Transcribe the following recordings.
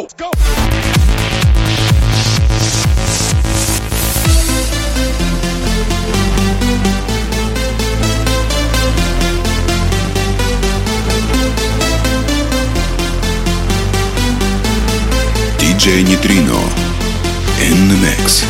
DJ Neutrino in the mix.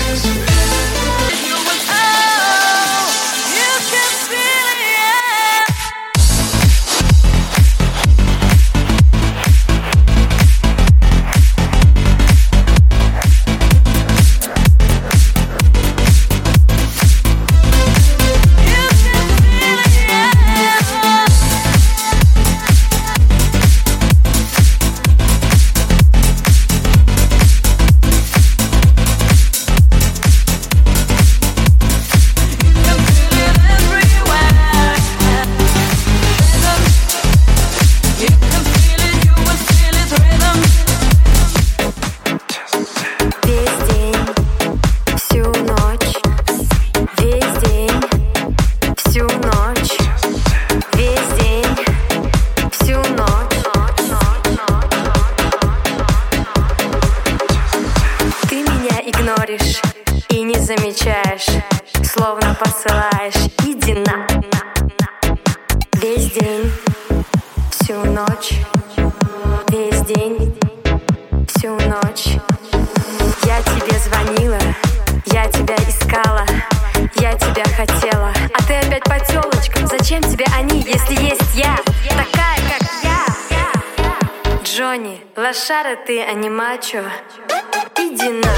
И не замечаешь, словно посылаешь. Иди на. Весь день, всю ночь. Весь день, всю ночь. Я тебе звонила, я тебя искала, я тебя хотела. А ты опять по тёлочкам. Зачем тебе они, если есть я? Такая, как я. Джонни, лошара ты, а не мачо. Иди на.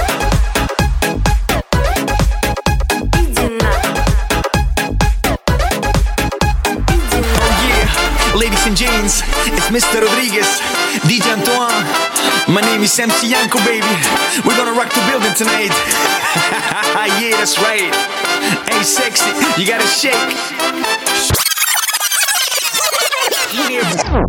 Ladies and gents, it's Mr. Rodriguez, DJ Antoine. My name is MC Yanko, baby. We're gonna rock the building tonight. Yeah, that's right. Hey, sexy, you gotta shake. Yeah.